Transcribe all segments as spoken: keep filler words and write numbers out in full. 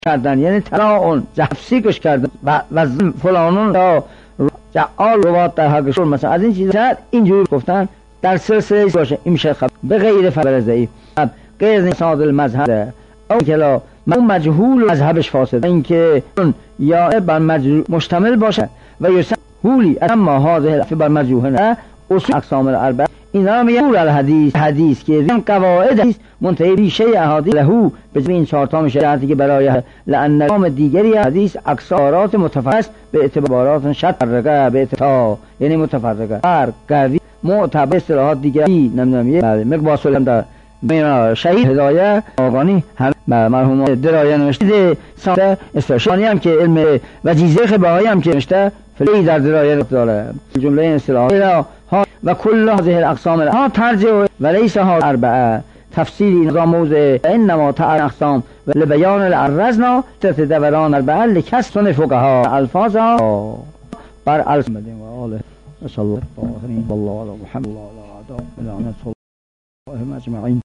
کردن، یعنی تراون تفسیرش کردن و و فلانون یا جعال روات در حقشون مثلا از این چیزا اینجوری گفتن در سلسله باشه این میشه خبر به غیر خبر ضعیف غیر صاد المذهب او کلا اون مجهول مذهبش فاسد، اینکه یا بر مجهول مشتمل باشه و یسهولی اما هذه بر مجهول اصول اقسام الاربعه اینا میگن الحدیث حدیث که این قواعد است منتهی ریشه احادیث لهو به این چهار تا میشه که برای لان نام دیگری حدیث اکثارات متفاوت به اعتبارات شترگه به اعتبار یعنی متفرقه هر قوی معتبر اصطلاحات دیگری نمیدونم مقباس در مینا شهید هدایه آقانی هم مرحوم درایه نوشته ساده استشانی هم که علم وجیزه بهایی هم که نوشته فلی در درایه داره جمله این اصطلاحات و کل هذه الاقسام ها ترجع وليس ها اربعه تفسیری نظام موضع انما تعر اقسام و لبیان الارزنا تتدوران اربعه لکسن فقها الفاظها بر الاسمد و آله صلی الله علیه و الله علی محمد و علی آله و صحبه اجمعین.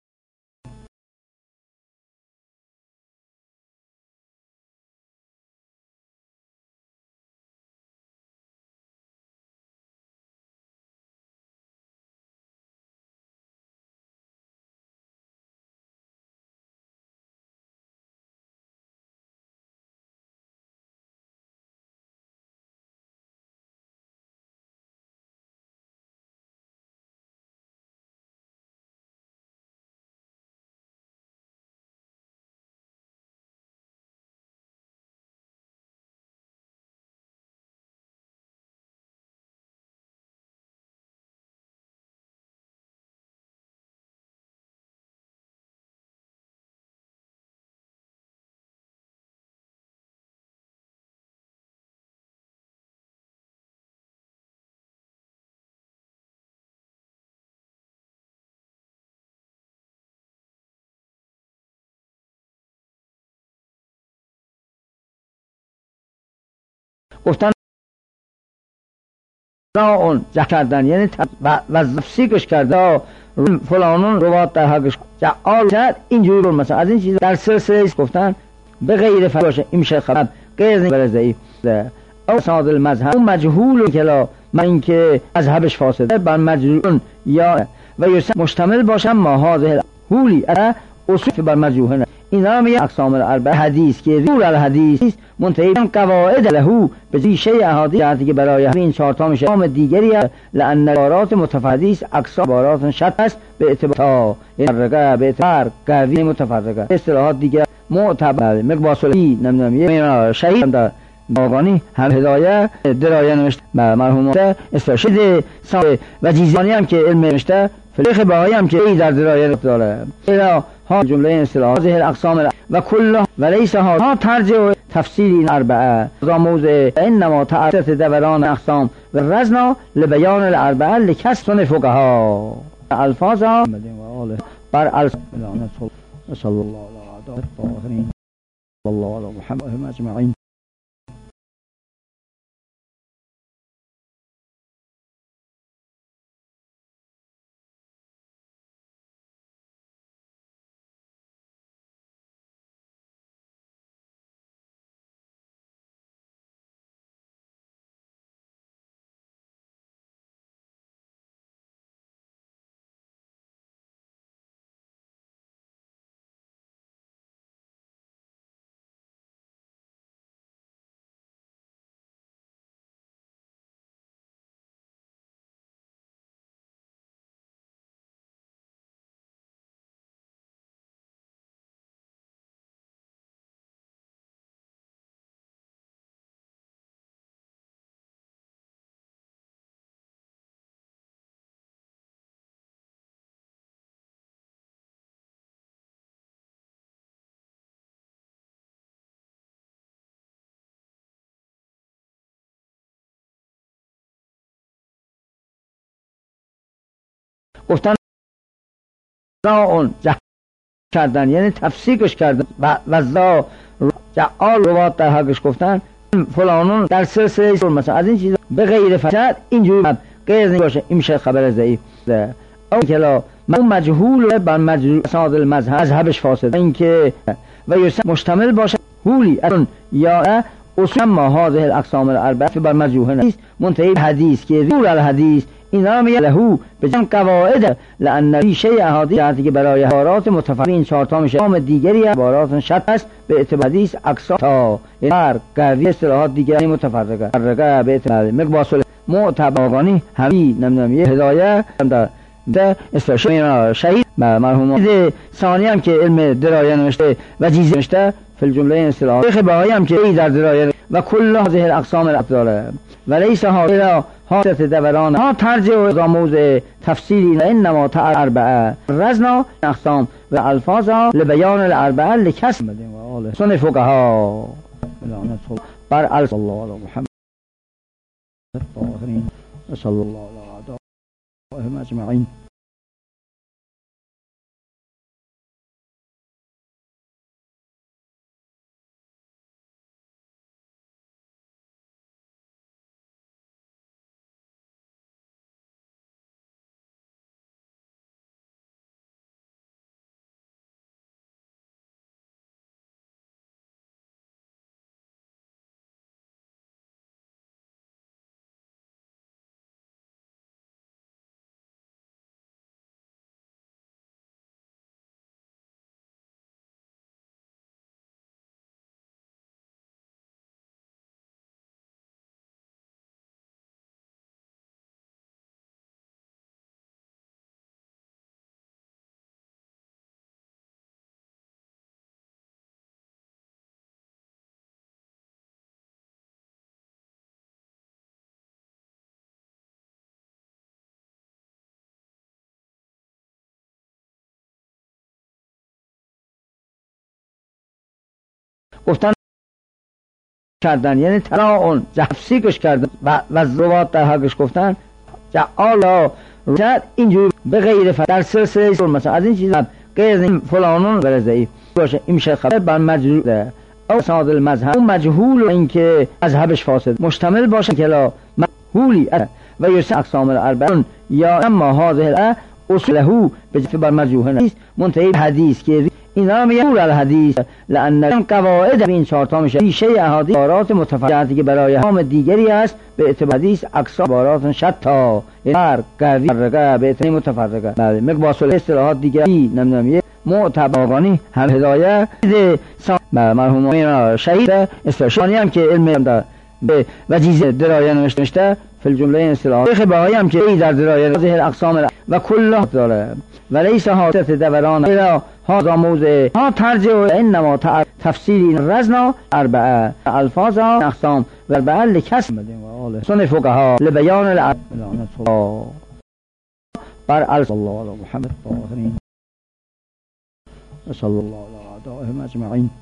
گفتن اون کردن یعنی و و تفسیرش کردن فلانون روات در حقش جعال اینجوری مثلا از این چیزا در سلسله گفتن به غیر باشه این میشه خبر غیر خبر ضعیف او صاد المذهب اون مجهول کلا من اینکه مذهبش فاسده بر مجهول یا و مشتمل باشه ما هذه هولی اصول بر مجهول اینا میگن اقسام الاربعه حدیث که رول الحدیث منتهی قواعد لهو به ریشه احادیث که برای این چهار تا میشه نام دیگری لان عبارات متفاوت اکثر عبارات شت است به اعتبار رگه به اعتبار قوی متفرقه اصطلاحات دیگه معتبر مقباس نمیدونم مینا شهید در آقانی هم هدایه درایه نوشته مرحوم استشهاد ساده و جیزانی هم که علم نوشته فقه بهایی هم که در درایه داره ها جمله این اصطلاحات هذه الاقسام و کل وليس ها ترجع تفسیری اربعه نظام موضع انما تعرض دوران اقسام و رزنا لبیان الاربعه لکسن فقها الفاظها و آله بر الاسمد صلی الله علیه و الله علی محمد اجمعین. گفتن اون کردن یعنی تفسیرش کردن و و جعال روات در حقش گفتن فلانون در سلسله مثلا از این چیزا به غیر فساد اینجوری غیر باشه این میشه خبر ضعیف او کلا اون مجهول بر مجهول صاد المذهب مذهبش فاسد، اینکه و مشتمل باشه هولی یا اصول ما هذه الاقسام الاربعه بر مجروح نیست منتهی حدیث که رول الحدیث اینا میگه لهو به جمع قواعد لان ریشه احادیث که برای عبارات متفرق این چهار تا میشه نام دیگری عبارات شط است به اعتبار حدیث اقسام تا هر قوی اصطلاحات دیگری متفرقه فرقه به اعتبار مقباصل معتبرانی همی نمیدونم یه هدایه در استشهاد شهید مرحوم ثانی هم که علم درایه نوشته و جیزه نوشته فی الجمله این اصطلاحات شیخ بهایی هم که ای در درایه و کل هذه الاقسام الابدال و لیس هذا حادث دوران ها ترجع و موضع تفسیری انما تعر اربعه رزنا اقسام و الفاظها لبیان الاربعه لکسب سن فقها بر صلی الله علی محمد الطاهرین صلی الله علی آله اجمعین. گفتن کردن یعنی تراون تفسیرش کردن و و روات در حقش گفتن جعالا رجعت اینجور به غیر ف در سلسله مثلا از این چیزا غیر این فلانون برزایی باشه این میشه خبر بر مجهول او ساد المذهب اون مجهول اینکه مذهبش فاسد مشتمل باشه که لا مجهولی و یس اقسام الاربعه یا اما هذه اصوله به بر مجهول نیست منتهی حدیث که اینا میگه رول الحدیث لان قواعد این چهار تا میشه ریشه احادیث عبارات متفرقه که برای نام دیگری است به اعتبار حدیث اقسام عبارات شتا هر قوی فرقه به اعتبار متفرقه بله مقباصل اصطلاحات دیگری نمیدونم یه معتبرانی هم هدایه مرحوم شهید استشهادی هم که علم در و جیزه درایه نوشته فی الجمله این اصطلاحات شیخ بهایی هم که ای در درایه هذه الاقسام و کل داره و لیس حادث دوران الى هذا موضع ها ترجع و انما تفسیری رزنا اربعه الفاظها اقسام و اربعه لکسب سن فقها لبیان الاربعه بر صلی الله علی محمد الطاهرین صلی الله علی آله اجمعین.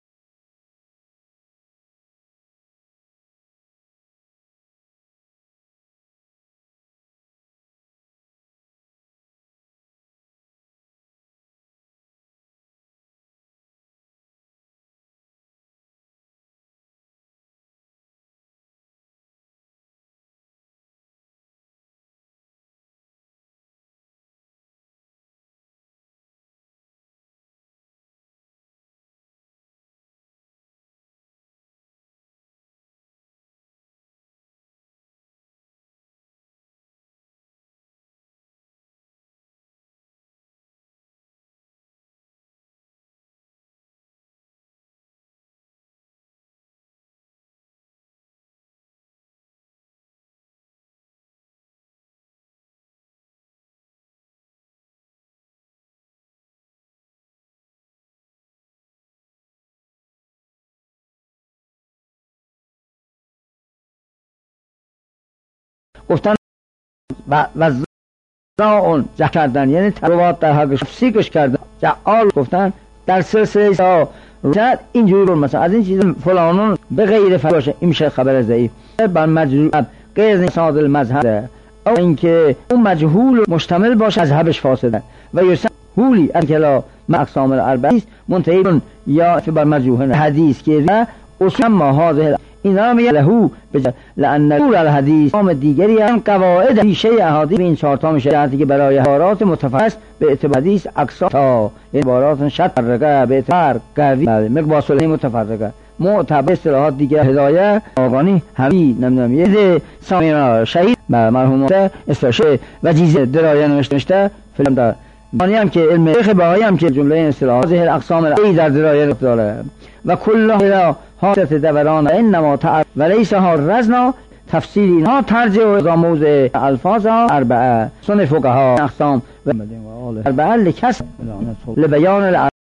گفتن و و اون جه کردن یعنی روات در حقش تفسیرش کردن جعال گفتن در سلسله رجعت اینجور مثلا از این چیزا فلانون به غیر ف باشه این میشه خبر ضعیف بر مجهول غیر ساد المذهب او اینکه اون مجهول مشتمل باشه مذهبش فاسده و یس هولی انکلا اقسام الاربعه منتهی یا بر مجهول حدیث که اصول ما هذه اینا میگه لهو لأن طول الحدیث نام دیگری هم قواعد ریشه احادیث این چهار تا میشه که برای عبارات متفرق به اعتبار حدیث اقسام تا عبارات شترقه به اعتبار قوی مقباس متفرقه معتبر اصطلاحات دیگه هدایه آگانی همی نمیدونم یه سامینا شهید مرحوم استاشه و جیزه درایه نوشته فیلم دار مانی هم که علم فقه بهایی هم که جمله این اصطلاحات ظاهر اقسام ای در درایه داره و کل هلا حادث دوران انما تعرف و لیس ها رزنا تفسیر اینها ترجع و موضع الفاظ ها اربعه سن فقها اقسام و اربعه لکس لبیان الاربعه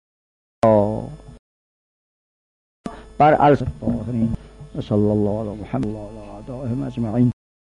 بر الطاهرین صلی الله علی محمد و علی آله اجمعین.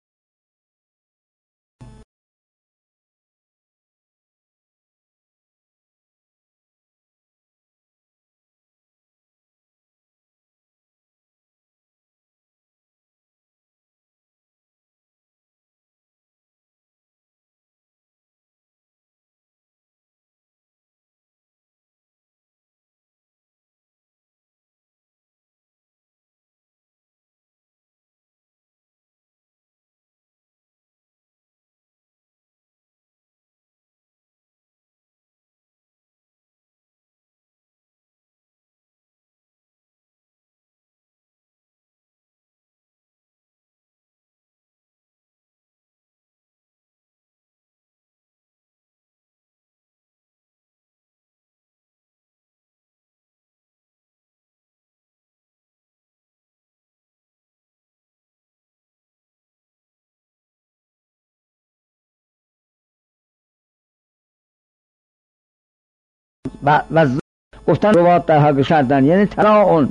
و و گفتن روات در حق کردن یعنی تراون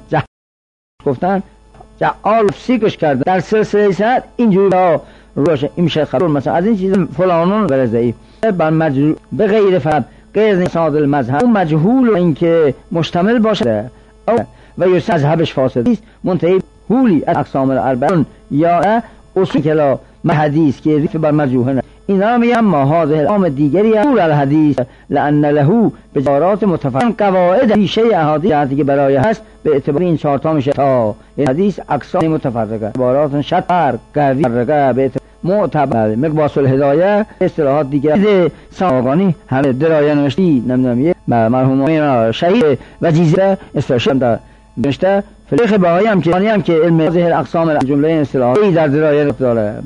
گفتن جعال سیکش کردن در سلسله سر اینجوری روش این میشه خبر مثلا از این چیز فلانون برزئی بر مجهول به غیر فهم غیر صاد المذهب اون مجهول و اینکه مشتمل باشه و یه مذهبش فاسد است منتهی هولی از اقسام الاربعه یا اصول کلا حدیث که ریف بر مجهول اینا میگم ما هذه الام دیگری طول الحدیث لأن له بجارات متفرق قواعد ریشه احادیث که برای هست به اعتبار این چهار تا میشه تا حدیث اقسام متفرقه عبارات شتر قوی فرقه به اعتبار معتبر مقباس الهدایه اصطلاحات دیگه ساگانی همه درایه نوشتی نمیدونم یه مرحوم شهید و جیزه استشهاد نوشته فقه بهایی هم که هم که علم ظاهر اقسام جمله این اصطلاحات ای در درایه داره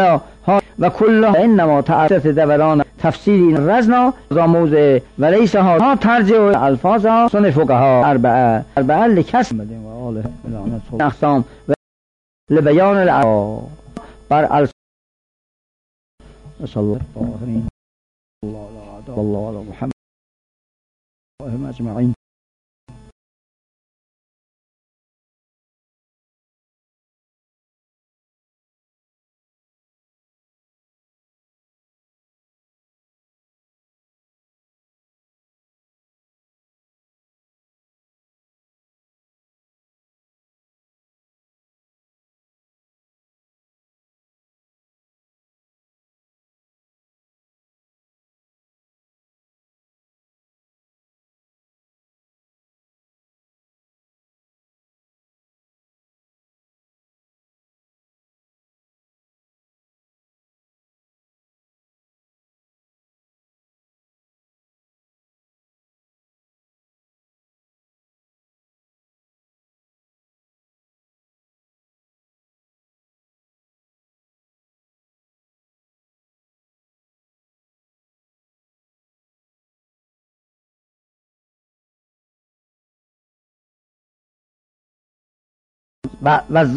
و کل انما تعرف دوران تفسیر این رزنا ذا موضع و لیس ها ترجع و الفاظ ها سن فقها اربعه اربعه لکس و آله اقسام و لبیان الاربعه بر ال صلی الله علی محمد و آله اجمعین. و و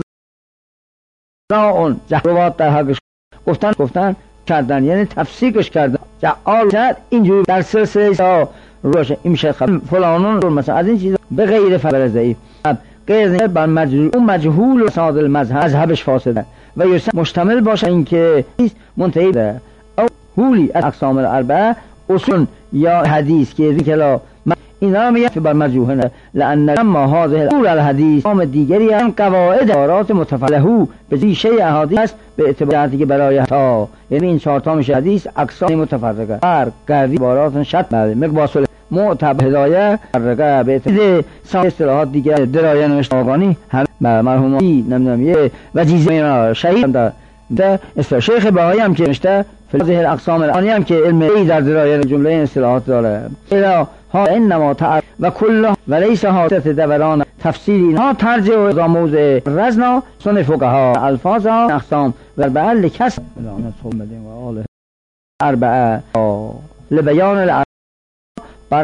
اون روات در حق گفتن گفتن کردن یعنی تفسیرش کردن جعال شد اینجوری در سلسله روش این میشه خبر فلانون مثلا از این چیز به غیر فرضی غیر بر مجهول اون مجهول و صاد المذهب مذهبش فاسده و یه مشتمل باشه اینکه منتهی ده او هولی از اقسام الاربعه اصول یا حدیث که ذکر اینا میگه بر مجهول لأن ما هذه طول الحدیث نام دیگری هم قواعد عبارات متفرقه به ریشه احادیث به اعتبار که برای تا یعنی این چهار تا میشه حدیث اقسام متفرقه فرق قوی عبارات شت مقباس معتبر هدایه فرقه به اعتبار اصطلاحات دیگه درایه نوشته آگانی هم مرحومی نمیدونم یه وجیزه شهید ده است شیخ بهایی هم که نوشته فلسفه الاقسام الانی هم که علم ای در درایه جمله این اصطلاحات داره الا ها انما تعرف و کل وليس حادثه دوران تفسیر اینها ترجع و موضع رزنا سن فقها الفاظ اقسام و بعل کس لعنت محمد و آله اربعه لبیان الاربعه بر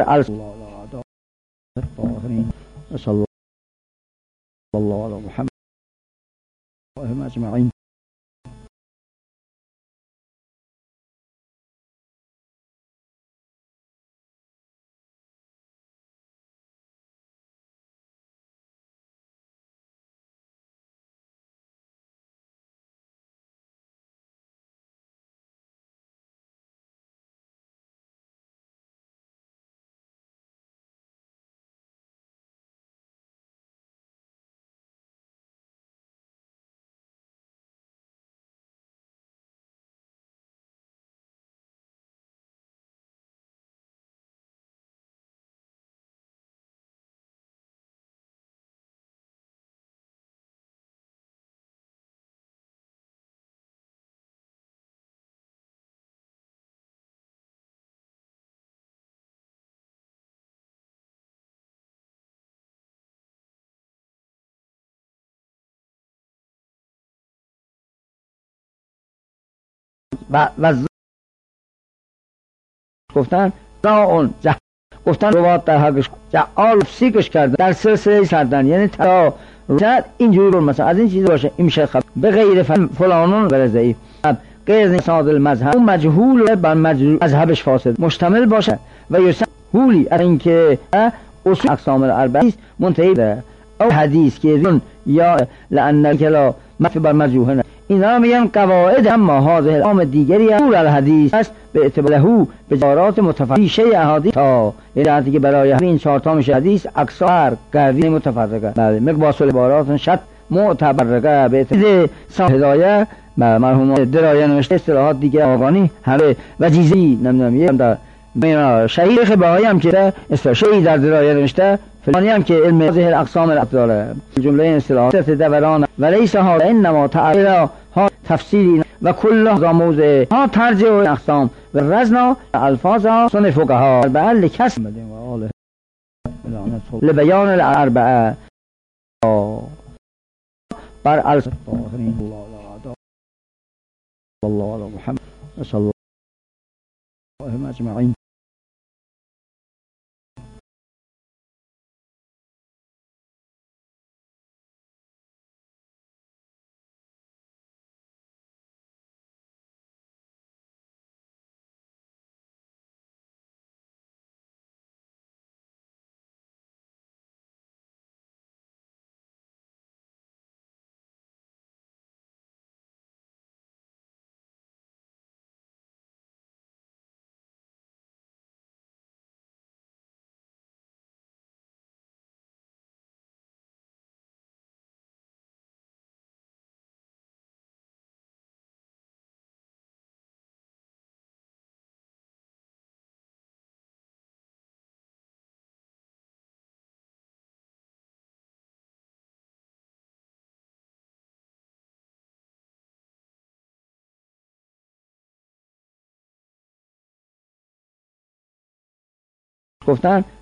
الطاهرین صلی الله علی محمد و آله اجمعین. و و گفتن را اون گفتن روات در حقش جعال سیکش کرده در سلسله سردن یعنی تا شاید اینجوری رو مثلا از این چیز باشه این میشه خب به غیر فلانون برزهی غیر صاد المذهب اون مجهول بر مذهبش فاسد مشتمل باشه و یسن هولی از اینکه اصول اقسام الاربعه منتهی به او حدیث که یا لان کلا مفی بر مجهول اینا میگن قواعد اما هذه الام دیگری اول الحدیث است به اعتباره به جارات متفاوت احادیث تا یعنی که برای این چهار تا میشه حدیث اکثر قوی متفرقه بله مقباس العبارات شت معتبرقه به اعتبار هدایه مرحوم درایه نوشته اصطلاحات دیگه آگانی همه وجیزی نمیدونم یه در شهید بهایی هم که استشهی در درایه نوشته فلانی هم که علم ظاهر اقسام الابدال جمله این اصطلاحات دوران وليس ها انما تعرف ها تفسیر و کل ها موضع ها ترجع و اقسام و رزنا الفاظ ها سن فقها بعل کس و آله لبیان الاربعه بر الطاهرین الله علی محمد صلی الله اجمعین. گفتن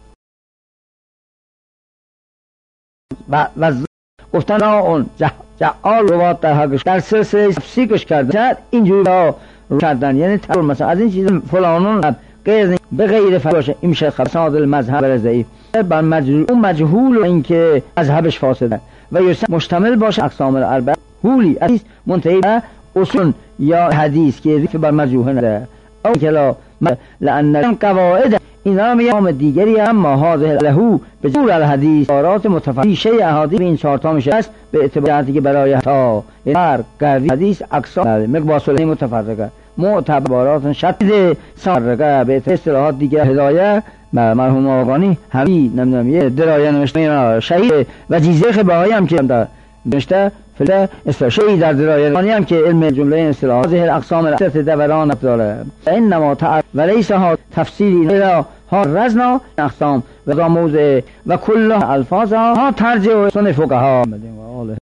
و و گفتن را اون جعال روات در حقش در سلسله سیکش کرده شاید اینجوری را کردن یعنی تا مثلا از این چیز فلانون غیر به غیر باشه این میشه خصاد المذهب برزهی بر مجهول اون مجهول اینکه مذهبش فاسده و یسن مشتمل باشه اقسام الاربعه هولی از منتهی به اصول یا حدیث که بر مجهول نده او کلا لان قواعد اینا میام دیگری اما هذه له به جور الحدیث عبارات متفاوت احادیث این چهار تا میشه است به اعتبار که برای تا هر قوی حدیث اقسام مقباس متفرقه معتبرات شد سرقه به اصطلاحات دیگه هدایه مرحوم آقانی همین نمیدونم یه درایه نوشته شهید وجیزه بهایی هم که نوشته فله استشهی در درایه آنی هم که علم جمله این اصطلاحات ظاهر اقسام الابدال دوران ابدال انما تعرف وليس ها تفسیر اینا ها رزنا اقسام و موضع و کل الفاظ ها ترجع و سن فقها و آله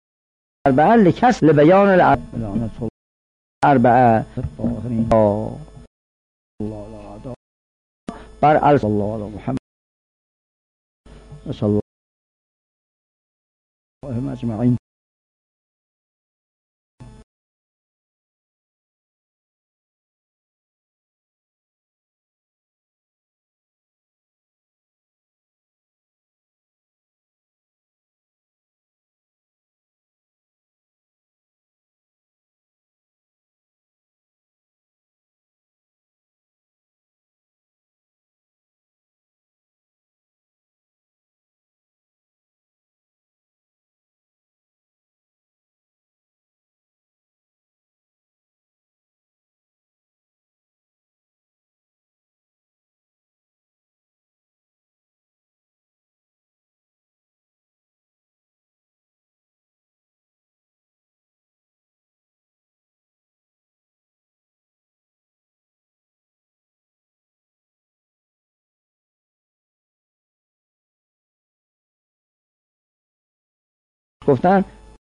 اربعه لکس لبیان الاربعه اربعه بر ال صلی الله علی محمد صلی الله اجمعین. گفتن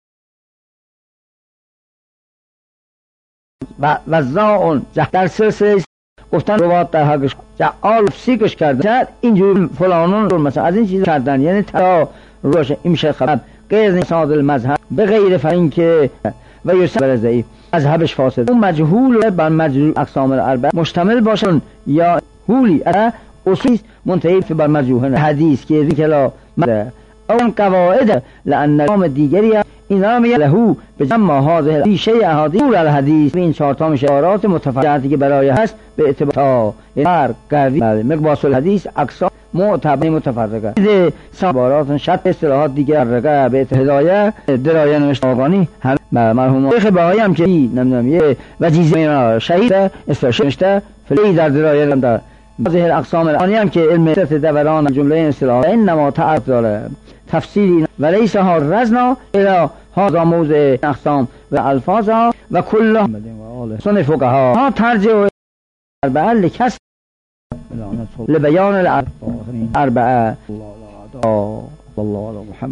و وزاعون در سلسله گفتن روات در حقش جعال سیکش کردن اینجور فلانون مثلا از این چیز کردن، یعنی تا روش این میشه خبر غیر نصاد المذهب به غیر فین که و یوسف ضعیف مذهبش فاسد. اون مجهول بر مجهول اقسام الاربعه مشتمل باشن یا هولی اصول منتهی بر مجهول حدیث که ذکر اون قواعد لان نام دیگری اینا می لهو به جمع هذه ریشه احادیث الحدیث این چهار تا اشارات متفاوتی که برای هست به اعتبار فرق گردی مقباس الحدیث اقسام معتبر متفرقه سبارات شت اصطلاحات دیگر رقه به هدایه درایه نوشتگانی هم مرحوم شیخ بهایی هم که نمیدونم یه وجیزه شهید استشهاده فلی در درایه در ظاهر اقسام آنی هم که علم ست دوران جمله اصطلاح انما تعرف داره تفسیری و لیس ها رزنا الى هذا موضع اقسام و الفاظها و کل سن فقها ها ترجع اربعه لکس لبیان الاربعه الله علی محمد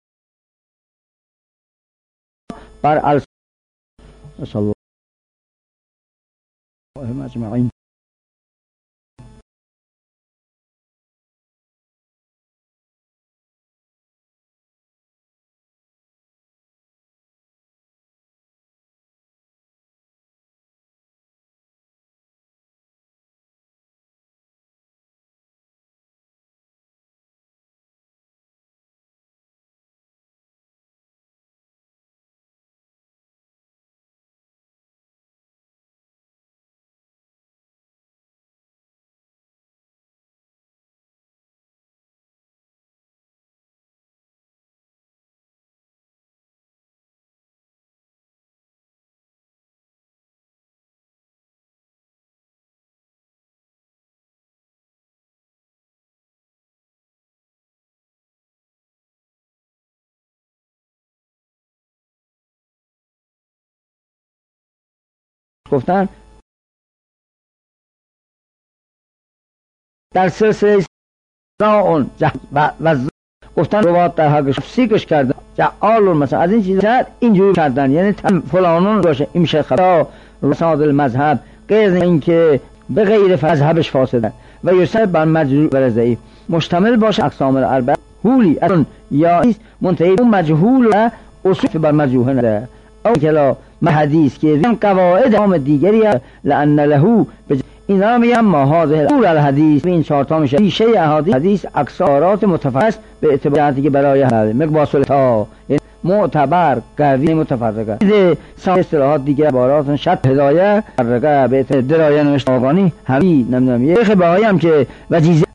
بر ال صلی الله اجمعین. گفتن در سلسله اون و وز گفتن روات در حقش سیکش کردن جعال مثلا از این چیزا اینجور کردن، یعنی فلانون باشه این میشه خبر رصاد المذهب غیر این که به غیر مذهبش فاسده و یوسف بر مجهول بر ضعیف مشتمل باشه اقسام الاربعه هولی یا منتهی اون مجهول اصول بر مجهول او کلا حدیث که این قواعد نام دیگری لان له اینا میگم ما هذه الحدیث این چهار تا میشه ریشه احادیث حدیث اکثارات متفاوت به اعتباراتی که برای مقباس تا معتبر گردی متفرقه سا اصطلاحات دیگه عبارات شت هدایه رقه به درایه نوشتگانی همین نمیدونم یه خبایی هم که وجیزه